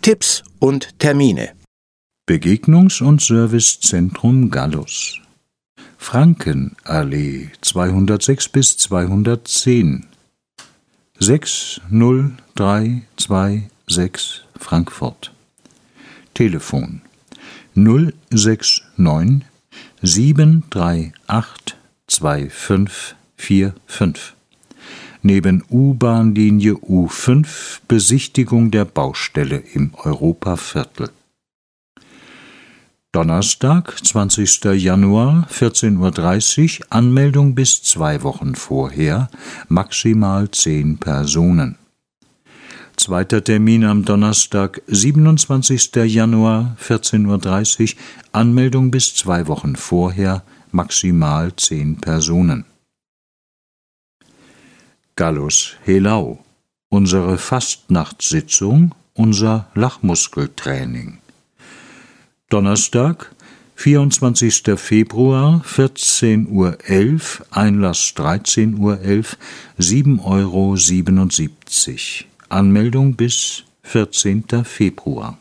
Tipps und Termine. Begegnungs- und Servicezentrum Gallus. Frankenallee 206 bis 210 60326 Frankfurt. Telefon 069 738 2545. Neben U-Bahn-Linie U5 Besichtigung der Baustelle im Europaviertel. Donnerstag, 20. Januar, 14:30 Uhr, Anmeldung bis 2 Wochen vorher, maximal 10 Personen. Zweiter Termin am Donnerstag, 27. Januar, 14:30 Uhr, Anmeldung bis 2 Wochen vorher, maximal 10 Personen. Gallus Helau, unsere Fastnachtssitzung, unser Lachmuskeltraining. Donnerstag, 24. Februar, 14:11 Uhr, Einlass 13:11 Uhr, 7,77 €. Anmeldung bis 14. Februar.